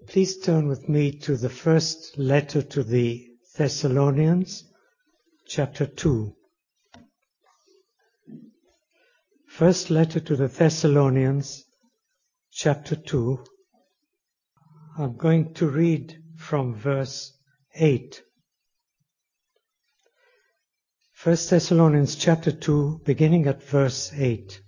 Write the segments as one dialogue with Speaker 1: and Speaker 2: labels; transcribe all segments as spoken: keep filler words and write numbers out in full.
Speaker 1: Please turn with me to the first letter to the Thessalonians, chapter two. First letter to the Thessalonians, chapter two. I'm going to read from verse eight. First Thessalonians chapter two, beginning at verse eight.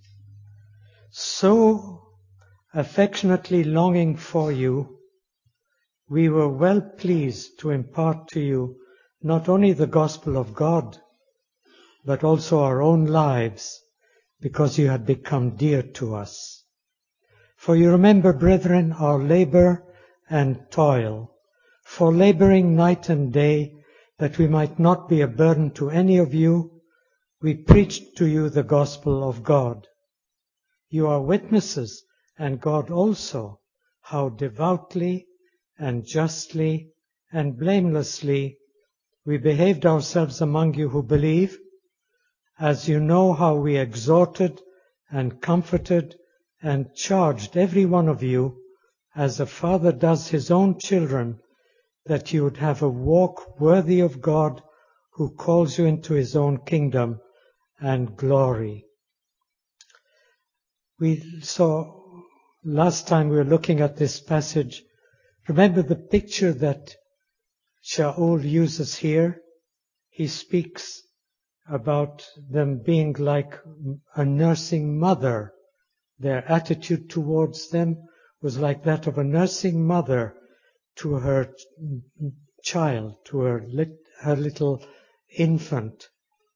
Speaker 1: So affectionately longing for you, we were well pleased to impart to you not only the gospel of God, but also our own lives, because you had become dear to us. For you remember, brethren, our labor and toil, for laboring night and day, that we might not be a burden to any of you, we preached to you the gospel of God. You are witnesses, and God also, how devoutly and justly and blamelessly we behaved ourselves among you who believe, as you know how we exhorted and comforted and charged every one of you, as a father does his own children, that you would have a walk worthy of God, who calls you into his own kingdom and glory. We saw last time we were looking at this passage. Remember the picture that Shaul uses here? He speaks about them being like a nursing mother. Their attitude towards them was like that of a nursing mother to her child, to her, lit, her little infant.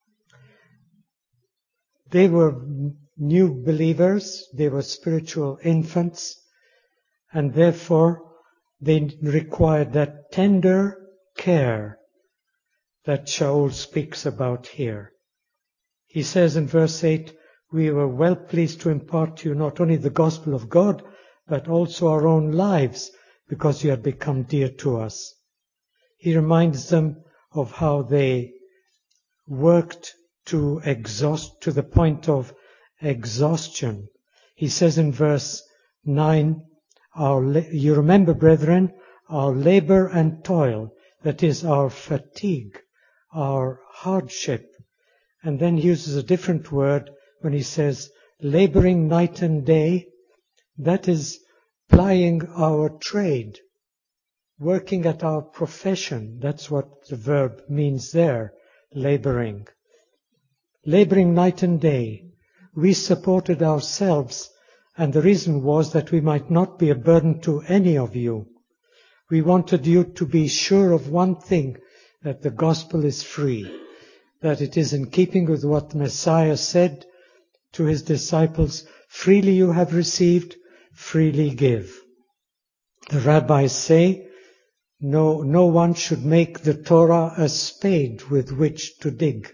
Speaker 1: They were new believers, they were spiritual infants, and therefore they required that tender care that Shaul speaks about here. He says in verse eight, we were well pleased to impart to you not only the gospel of God, but also our own lives, because you had become dear to us. He reminds them of how they worked to exhaust, to the point of exhaustion. He says in verse nine, Our, you remember, brethren, our labor and toil, that is our fatigue, our hardship. And then he uses a different word when he says laboring night and day. That is plying our trade, working at our profession. That's what the verb means there, laboring. Laboring night and day. We supported ourselves, and the reason was that we might not be a burden to any of you. We wanted you to be sure of one thing, that the gospel is free, that it is in keeping with what the Messiah said to his disciples, freely you have received, freely give. The rabbis say, no, no one should make the Torah a spade with which to dig.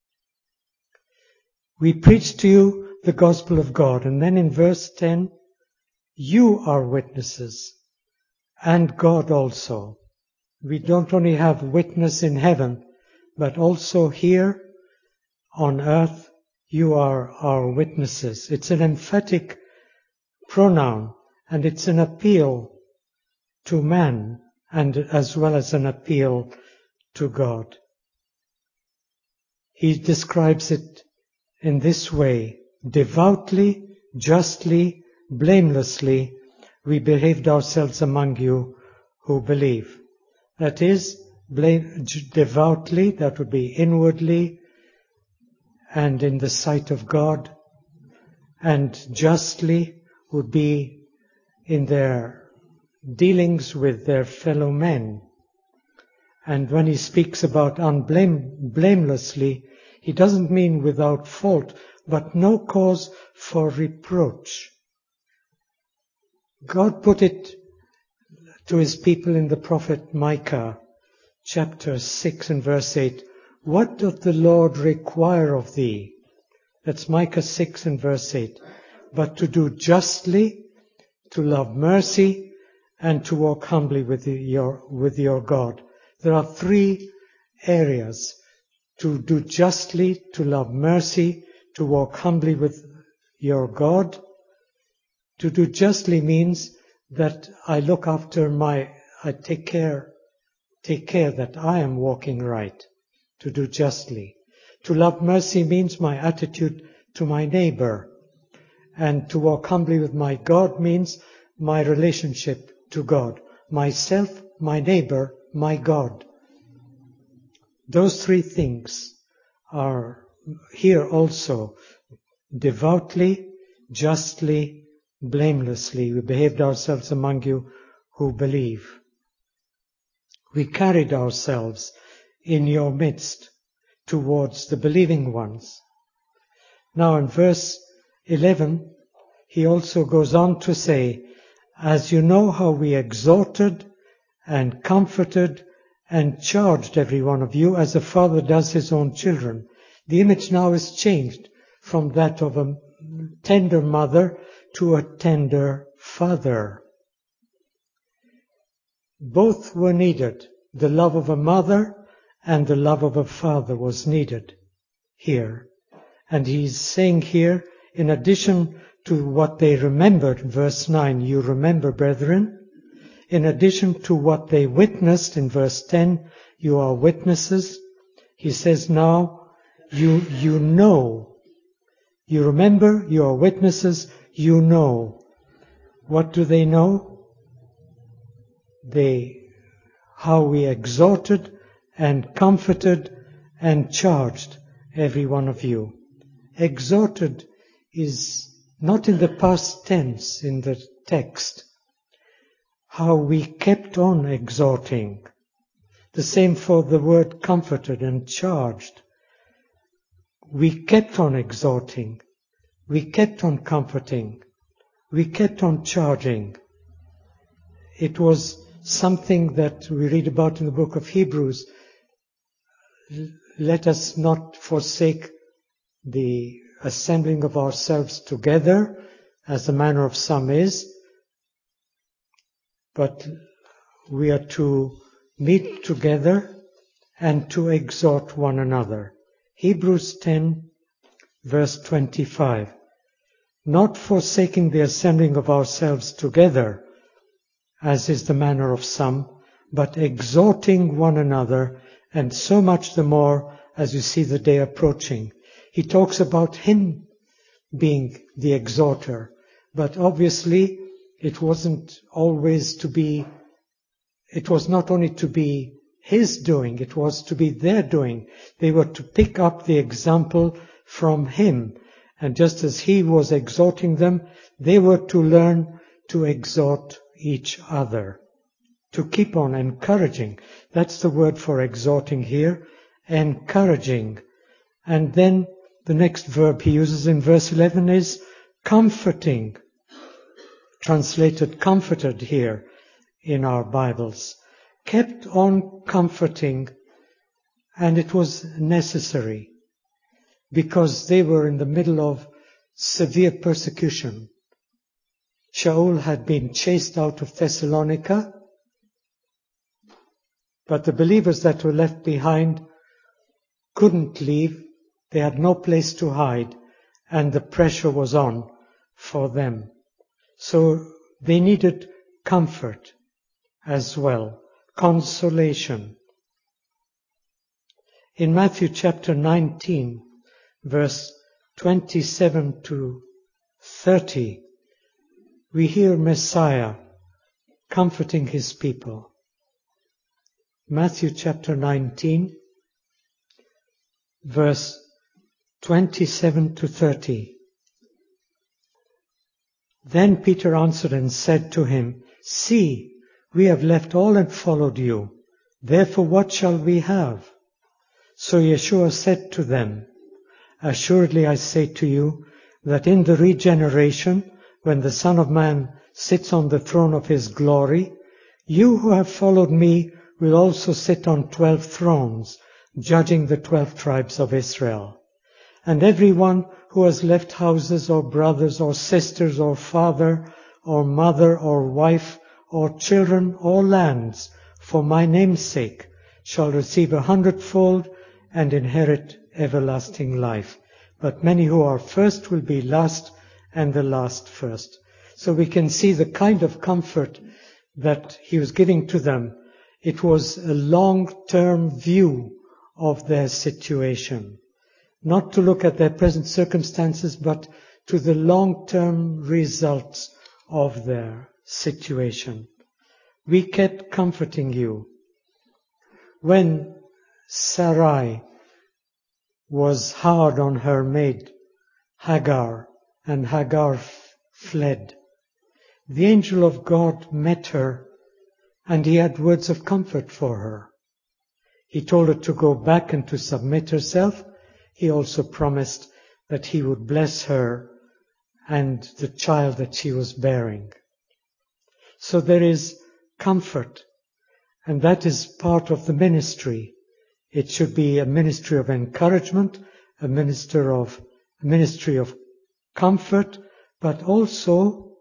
Speaker 1: We preach to you the gospel of God. And then in verse ten, you are witnesses, and God also. We don't only have witness in heaven, but also here on earth, you are our witnesses. It's an emphatic pronoun, and it's an appeal to man, and as well as an appeal to God. He describes it in this way, devoutly, justly, blamelessly, we behaved ourselves among you who believe. That is, blame, devoutly, that would be inwardly and in the sight of God, and justly would be in their dealings with their fellow men. And when he speaks about unblame, blamelessly, he doesn't mean without fault, but no cause for reproach. God put it to his people in the prophet Micah, chapter six and verse eight. What doth the Lord require of thee? That's Micah six and verse eight. But to do justly, to love mercy, and to walk humbly with your, with your God. There are three areas. To do justly, to love mercy, to walk humbly with your God. To do justly means that I look after my, I take care, take care that I am walking right, to do justly. To love mercy means my attitude to my neighbor. And to walk humbly with my God means my relationship to God. Myself, my neighbor, my God. Those three things are here also. Devoutly, justly, blamelessly, we behaved ourselves among you who believe. We carried ourselves in your midst towards the believing ones. Now in verse eleven, he also goes on to say, as you know how we exhorted and comforted and charged every one of you as a father does his own children. The image now is changed from that of a tender mother to a tender father. Both were needed. The love of a mother and the love of a father was needed here. And he's saying here, in addition to what they remembered, verse nine, you remember, brethren, in addition to what they witnessed in verse ten, you are witnesses. He says now, you, you know. You remember, you are witnesses, you know. What do they know? They, how we exhorted and comforted and charged every one of you. Exhorted is not in the past tense in the text. How we kept on exhorting. The same for the word comforted and charged. We kept on exhorting. We kept on comforting. We kept on charging. It was something that we read about in the book of Hebrews. Let us not forsake the assembling of ourselves together, as the manner of some is, but we are to meet together and to exhort one another. Hebrews ten, verse twenty-five. Not forsaking the assembling of ourselves together, as is the manner of some, but exhorting one another, and so much the more as you see the day approaching. He talks about him being the exhorter, but obviously it wasn't always to be, it was not only to be his doing, it was to be their doing. They were to pick up the example from him. And just as he was exhorting them, they were to learn to exhort each other, to keep on encouraging. That's the word for exhorting here, encouraging. And then the next verb he uses in verse eleven is comforting, translated comforted here in our Bibles. Kept on comforting, and it was necessary because they were in the middle of severe persecution. Shaul had been chased out of Thessalonica, but the believers that were left behind couldn't leave. They had no place to hide, and the pressure was on for them. So they needed comfort as well, consolation. In Matthew chapter nineteen, verse twenty-seven to thirty, we hear Messiah comforting his people. Matthew chapter nineteen, verse twenty-seven to thirty. Then Peter answered and said to him, See, we have left all and followed you. Therefore what shall we have? So Yeshua said to them, Assuredly I say to you, that in the regeneration, when the Son of Man sits on the throne of his glory, you who have followed me will also sit on twelve thrones, judging the twelve tribes of Israel. And everyone who has left houses or brothers or sisters or father or mother or wife or children or lands for my name's sake shall receive a hundredfold and inherit everlasting life. But many who are first will be last, and the last first. So we can see the kind of comfort that he was giving to them. It was a long-term view of their situation. Not to look at their present circumstances, but to the long-term results of their situation. We kept comforting you. When Sarai was hard on her maid Hagar, and Hagar f- fled, the angel of God met her, and he had words of comfort for her. He told her to go back and to submit herself. He also promised that he would bless her and the child that she was bearing. So there is comfort, and that is part of the ministry. It should be a ministry of encouragement, a minister of a ministry of comfort, but also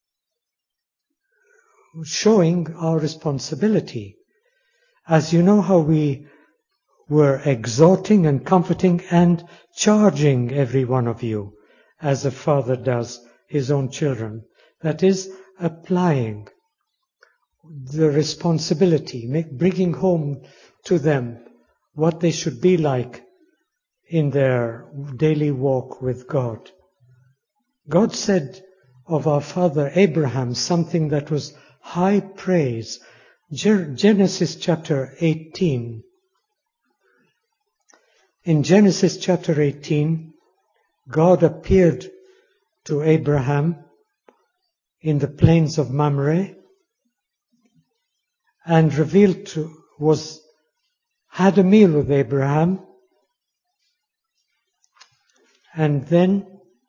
Speaker 1: showing our responsibility. As you know how we were exhorting and comforting and charging every one of you, as a father does his own children. That is, applying the responsibility, make, bringing home to them what they should be like in their daily walk with God. God said of our father Abraham something that was high praise. Genesis chapter eighteen. In Genesis chapter eighteen, God appeared to Abraham in the plains of Mamre and revealed to, was, had a meal with Abraham, and then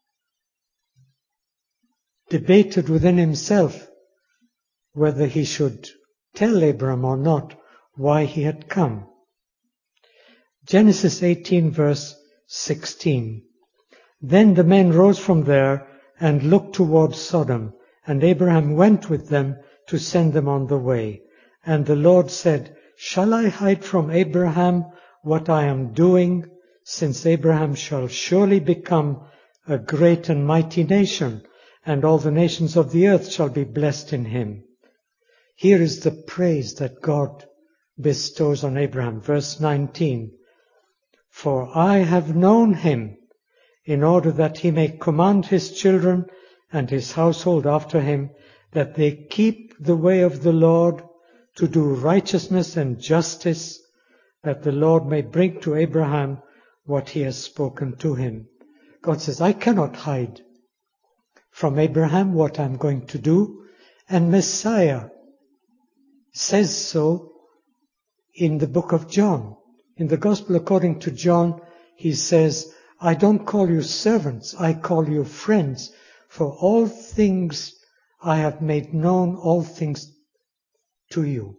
Speaker 1: debated within himself whether he should tell Abraham or not why he had come. Genesis eighteen verse sixteen. Then the men rose from there and looked towards Sodom, and Abraham went with them to send them on the way. And the Lord said, Shall I hide from Abraham what I am doing, since Abraham shall surely become a great and mighty nation, and all the nations of the earth shall be blessed in him. Here is the praise that God bestows on Abraham. Verse nineteen. For I have known him, in order that he may command his children and his household after him, that they keep the way of the Lord, to do righteousness and justice, that the Lord may bring to Abraham what he has spoken to him. God says, I cannot hide from Abraham what I'm going to do, and Messiah says so in the book of John. In the Gospel according to John, he says, I don't call you servants, I call you friends, for all things I have made known, all things to you.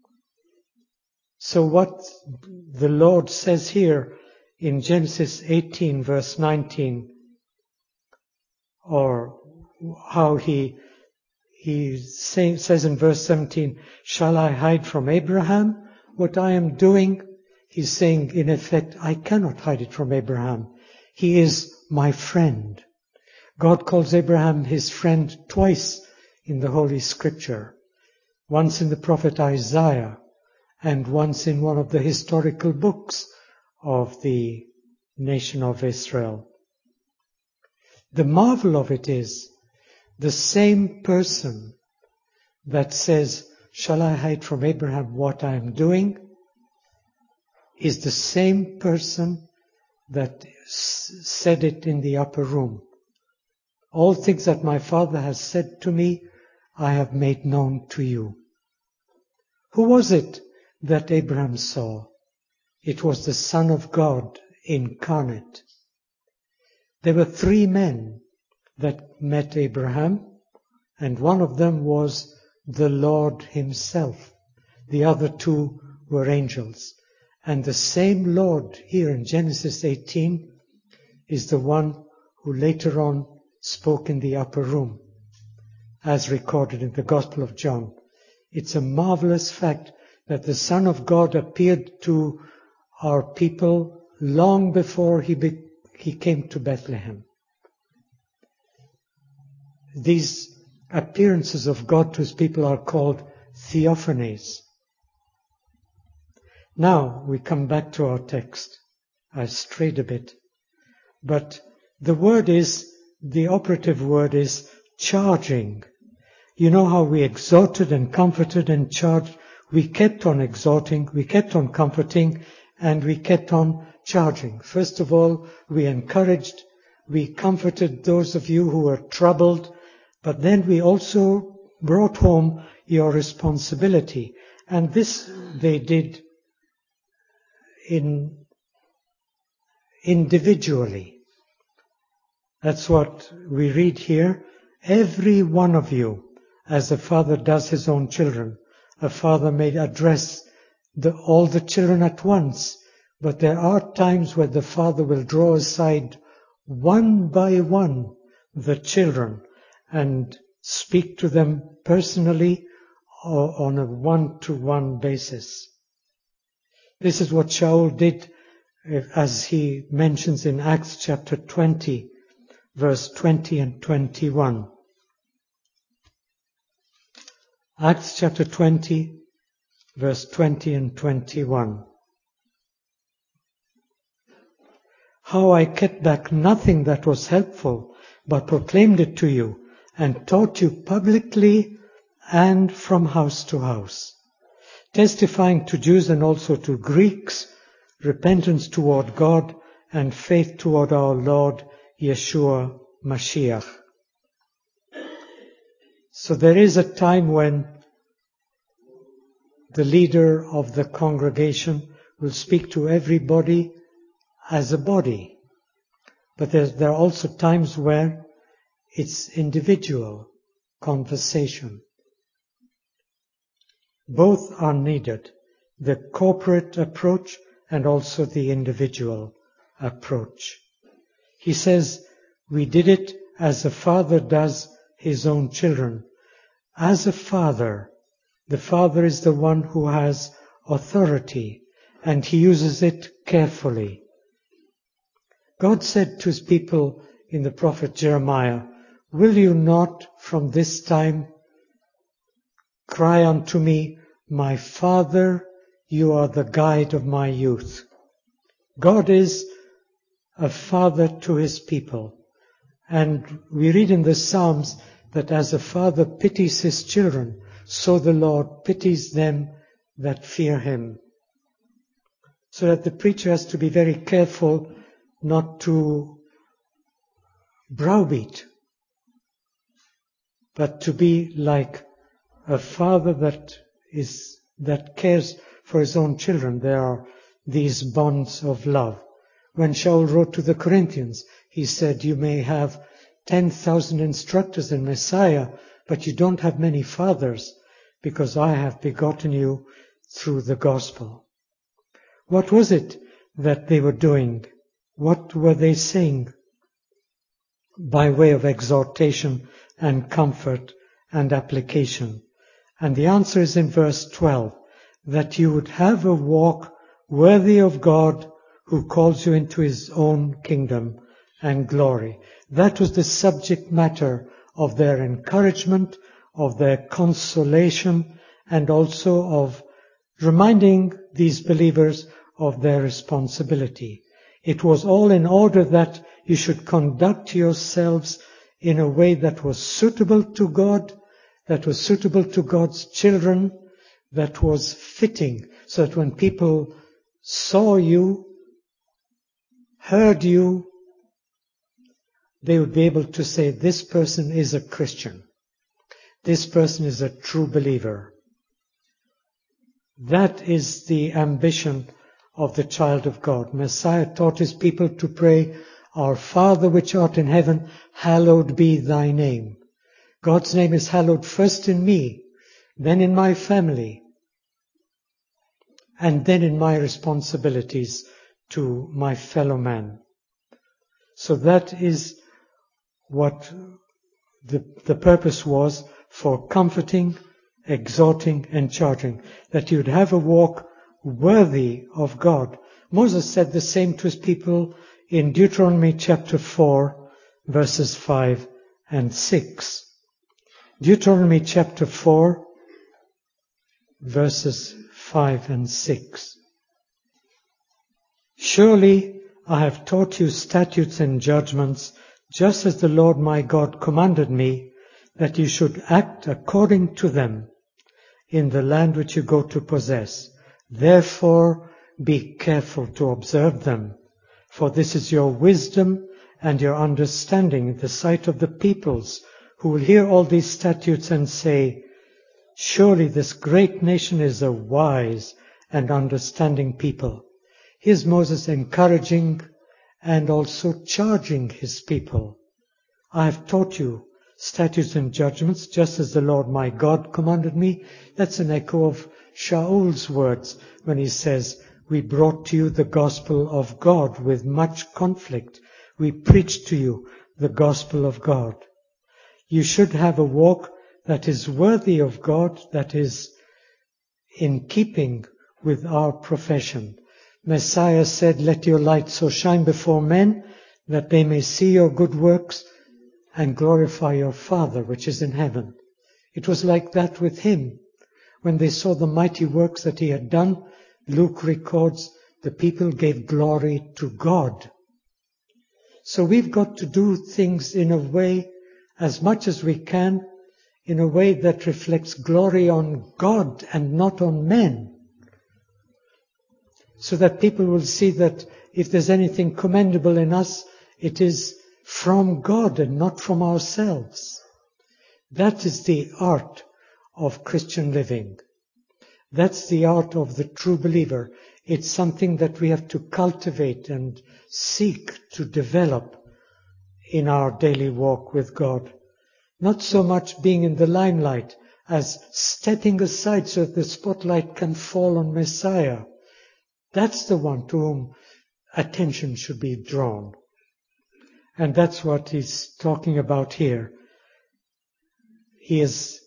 Speaker 1: So what the Lord says here in Genesis eighteen verse nineteen, or how he he say, says in verse seventeen, shall I hide from Abraham what I am doing? He's saying, in effect, I cannot hide it from Abraham. He is my friend. God calls Abraham his friend twice in the Holy Scripture. Once in the prophet Isaiah, and once in one of the historical books of the nation of Israel. The marvel of it is, the same person that says, shall I hide from Abraham what I am doing, is the same person that s- said it in the upper room. All things that my Father has said to me, I have made known to you. Who was it that Abraham saw? It was the Son of God incarnate. There were three men that met Abraham, and one of them was the Lord himself. The other two were angels. And the same Lord here in Genesis eighteen is the one who later on spoke in the upper room, as recorded in the Gospel of John. It's a marvelous fact that the Son of God appeared to our people long before he, be, he came to Bethlehem. These, appearances of God to his people are called theophanies. Now we come back to our text. I strayed a bit. But the word is, the operative word is charging. You know how we exhorted and comforted and charged. We kept on exhorting, we kept on comforting, and we kept on charging. First of all, we encouraged, we comforted those of you who were troubled, but then we also brought home your responsibility. And this they did in individually. That's what we read here. Every one of you, as a father does his own children, a father may address the, all the children at once, but there are times where the father will draw aside one by one the children and speak to them personally or on a one-to-one basis. This is what Shaul did, as he mentions in Acts chapter twenty, verse twenty and twenty-one. Acts chapter twenty, verse twenty and twenty-one. How I kept back nothing that was helpful, but proclaimed it to you, and taught you publicly and from house to house, testifying to Jews and also to Greeks, repentance toward God and faith toward our Lord Yeshua Mashiach. So there is a time when the leader of the congregation will speak to everybody as a body. But there, there are also times where it's individual conversation. Both are needed, the corporate approach and also the individual approach. He says, we did it as a father does his own children. As a father, the father is the one who has authority, and he uses it carefully. God said to his people in the prophet Jeremiah, will you not from this time cry unto me, my Father, you are the guide of my youth. God is a father to his people. And we read in the Psalms that as a father pities his children, so the Lord pities them that fear him. So that the preacher has to be very careful not to browbeat, but to be like a father that is that cares for his own children. There are these bonds of love. When Shaul wrote to the Corinthians, he said, you may have ten thousand instructors in Messiah, but you don't have many fathers, because I have begotten you through the gospel. What was it that they were doing? What were they saying by way of exhortation and comfort and application? And the answer is in verse twelve, that you would have a walk worthy of God who calls you into his own kingdom and glory. That was the subject matter of their encouragement, of their consolation, and also of reminding these believers of their responsibility. It was all in order that you should conduct yourselves in a way that was suitable to God, that was suitable to God's children, that was fitting, so that when people saw you, heard you, they would be able to say, this person is a Christian. This person is a true believer. That is the ambition of the child of God. Messiah taught his people to pray, Our Father which art in heaven, hallowed be thy name. God's name is hallowed first in me, then in my family, and then in my responsibilities to my fellow man. So that is what the, the purpose was for comforting, exhorting, and charging, that you would have a walk worthy of God. Moses said the same to his people in Deuteronomy chapter four, verses five and six. Deuteronomy chapter four, verses five and six. Surely I have taught you statutes and judgments, just as the Lord my God commanded me, that you should act according to them in the land which you go to possess. Therefore be careful to observe them, for this is your wisdom and your understanding in the sight of the peoples, who will hear all these statutes and say, surely this great nation is a wise and understanding people. Here's Moses encouraging and also charging his people. I have taught you statutes and judgments, just as the Lord my God commanded me. That's an echo of Shaul's words when he says, we brought to you the gospel of God with much conflict. We preached to you the gospel of God. You should have a walk that is worthy of God, that is in keeping with our profession. Messiah said, let your light so shine before men that they may see your good works and glorify your Father which is in heaven. It was like that with him. When they saw the mighty works that he had done, Luke records, the people gave glory to God. So we've got to do things in a way, as much as we can, in a way that reflects glory on God and not on men. So that people will see that if there's anything commendable in us, it is from God and not from ourselves. That is the art of Christian living. That's the art of the true believer. It's something that we have to cultivate and seek to develop in our daily walk with God. Not so much being in the limelight as stepping aside so that the spotlight can fall on Messiah. That's the one to whom attention should be drawn. And that's what he's talking about here. He is,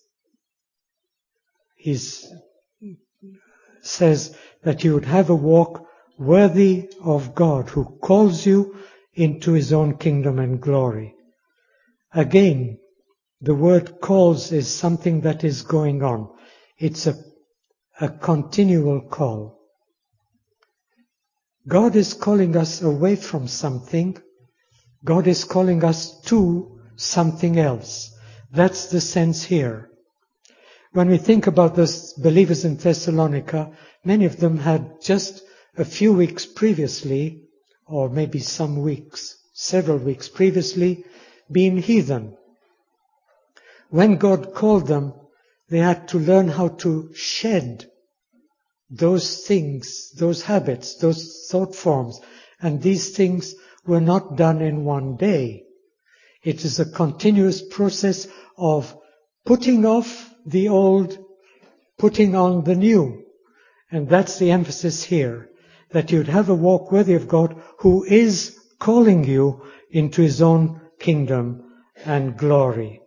Speaker 1: he's, says that you would have a walk worthy of God, who calls you into his own kingdom and glory. Again, the word calls is something that is going on. It's a, a continual call. God is calling us away from something. God is calling us to something else. That's the sense here. When we think about those believers in Thessalonica, many of them had just a few weeks previously, or maybe some weeks, several weeks previously, been heathen. When God called them, they had to learn how to shed those things, those habits, those thought forms, and these things were not done in one day. It is a continuous process of putting off the old, putting on the new. And that's the emphasis here, that you'd have a walk worthy of God, who is calling you into his own kingdom and glory.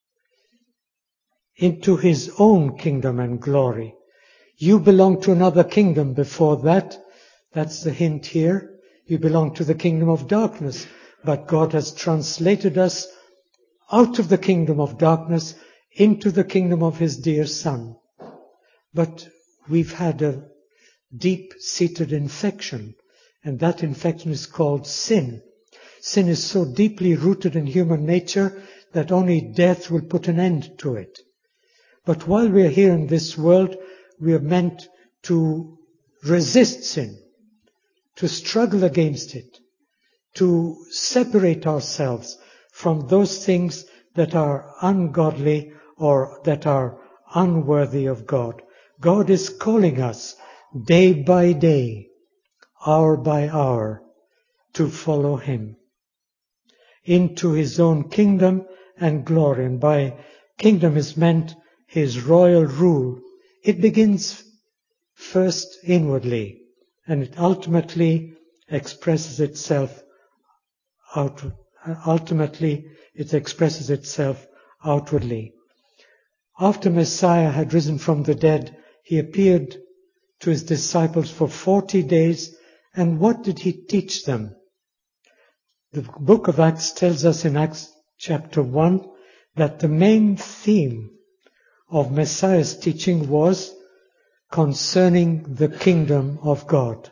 Speaker 1: Into his own kingdom and glory. You belong to another kingdom before that. That's the hint here. You belong to the kingdom of darkness. But God has translated us out of the kingdom of darkness into the kingdom of his dear Son. But we've had a deep-seated infection, and that infection is called sin. Sin is so deeply rooted in human nature that only death will put an end to it. But while we are here in this world, we are meant to resist sin, to struggle against it, to separate ourselves from those things that are ungodly or that are unworthy of God. God is calling us day by day, hour by hour, to follow him into his own kingdom and glory. And by kingdom is meant his royal rule. It begins first inwardly, and it ultimately expresses itself out, ultimately it expresses itself outwardly. After Messiah had risen from the dead, he appeared to his disciples for forty days, and what did he teach them? The book of Acts tells us in Acts chapter one that the main theme of Messiah's teaching was concerning the kingdom of God.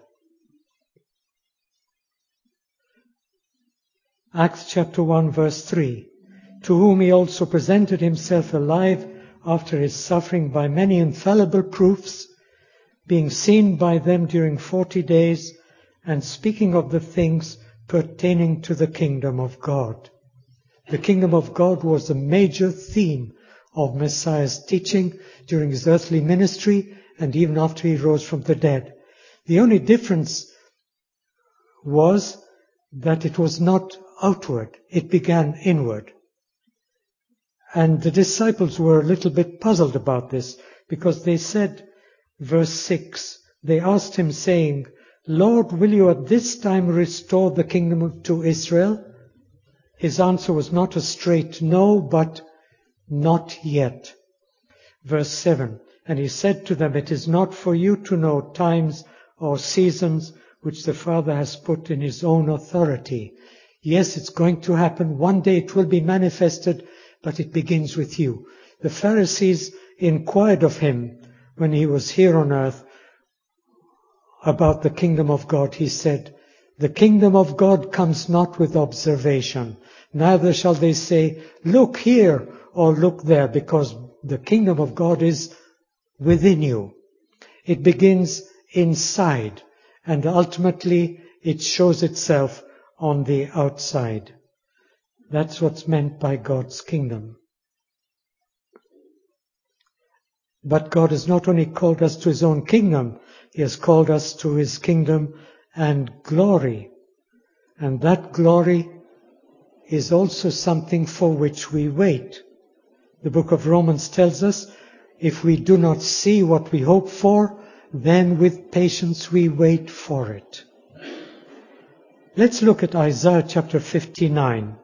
Speaker 1: Acts chapter one verse three, to whom he also presented himself alive after his suffering by many infallible proofs, being seen by them during forty days, and speaking of the things pertaining to the kingdom of God. The kingdom of God was a major theme of Messiah's teaching during his earthly ministry and even after he rose from the dead. The only difference was that it was not outward, it began inward. And the disciples were a little bit puzzled about this, because they said, verse six, they asked him saying, Lord, will you at this time restore the kingdom to Israel? His answer was not a straight no, but not yet. Verse seven, and he said to them, it is not for you to know times or seasons which the Father has put in his own authority. Yes, it's going to happen. One day it will be manifested, but it begins with you. The Pharisees inquired of him when he was here on earth about the kingdom of God. He said, the kingdom of God comes not with observation. Neither shall they say, look here or look there, because the kingdom of God is within you. It begins inside, and ultimately it shows itself on the outside. That's what's meant by God's kingdom. But God has not only called us to his own kingdom, he has called us to his kingdom and glory. And that glory is also something for which we wait. The book of Romans tells us, if we do not see what we hope for, then with patience we wait for it. Let's look at Isaiah chapter fifty-nine.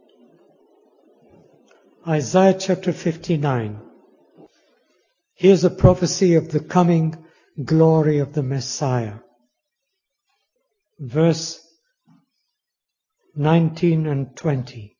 Speaker 1: Isaiah chapter fifty-nine. Here's a prophecy of the coming glory of the Messiah. Verse nineteen and twenty.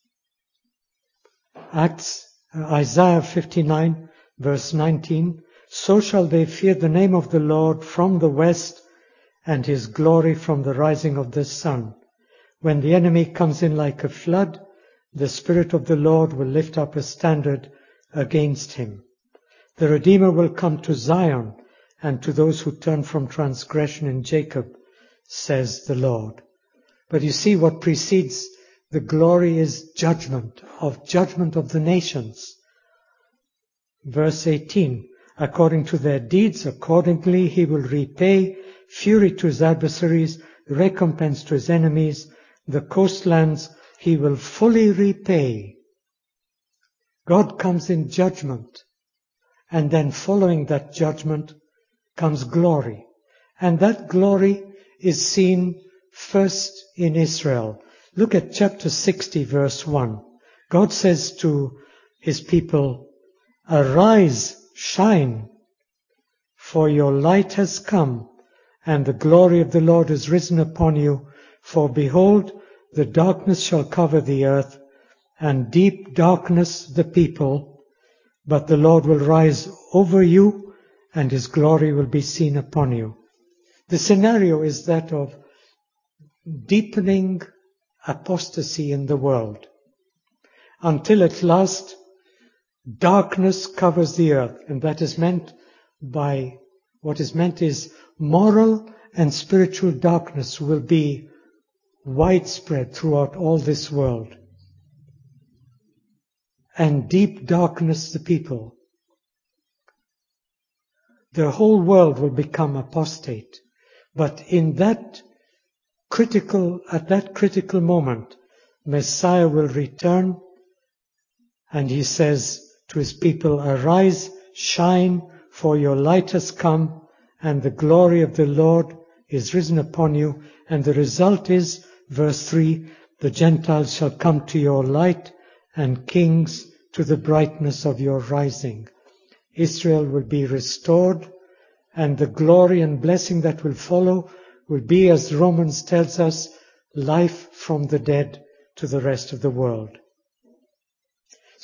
Speaker 1: Acts, uh, Isaiah fifty-nine, verse nineteen. So shall they fear the name of the Lord from the west, and his glory from the rising of the sun. When the enemy comes in like a flood, the Spirit of the Lord will lift up a standard against him. The Redeemer will come to Zion, and to those who turn from transgression in Jacob, says the Lord. But you see, what precedes the glory is judgment, of judgment of the nations. Verse eighteen, according to their deeds, accordingly he will repay, fury to his adversaries, recompense to his enemies. The coastlands he will fully repay. God comes in judgment, and then following that judgment comes glory. And that glory is seen first in Israel. Look at chapter sixty, verse one. God says to his people, arise, shine, for your light has come, and the glory of the Lord is risen upon you. For behold, the darkness shall cover the earth, and deep darkness the people. But the Lord will rise over you, and his glory will be seen upon you. The scenario is that of deepening apostasy in the world, until at last darkness covers the earth. And that is meant by, what is meant is moral and spiritual darkness will be widespread throughout all this world. And deep darkness the people. The whole world will become apostate. But in that critical, at that critical moment, Messiah will return, and he says to his people, arise, shine, for your light has come, and the glory of the Lord is risen upon you. And the result is, verse three, the Gentiles shall come to your light, and kings to the brightness of your rising. Israel will be restored, and the glory and blessing that will follow will be, as Romans tells us, life from the dead to the rest of the world.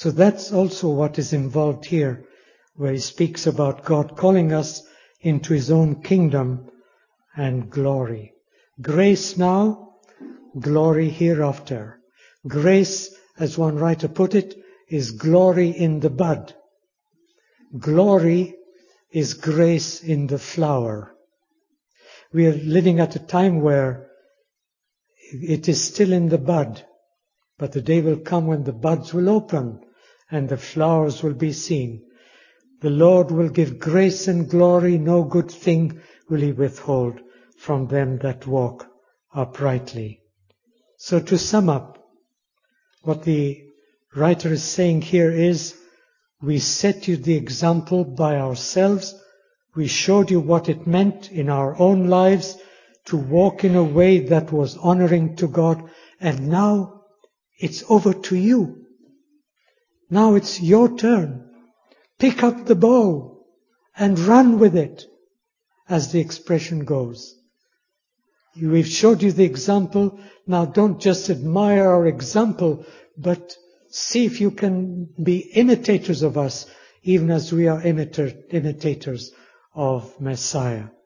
Speaker 1: So that's also what is involved here, where he speaks about God calling us into his own kingdom and glory. Grace now, glory hereafter. Grace, as one writer put it, is glory in the bud. Glory is grace in the flower. We are living at a time where it is still in the bud, but the day will come when the buds will open and the flowers will be seen. The Lord will give grace and glory, no good thing will he withhold from them that walk uprightly. So to sum up, what the writer is saying here is, we set you the example by ourselves. We showed you what it meant in our own lives to walk in a way that was honoring to God. And now it's over to you. Now it's your turn. Pick up the bow and run with it, as the expression goes. We've showed you the example. Now don't just admire our example, but see if you can be imitators of us, even as we are imita- imitators of Messiah.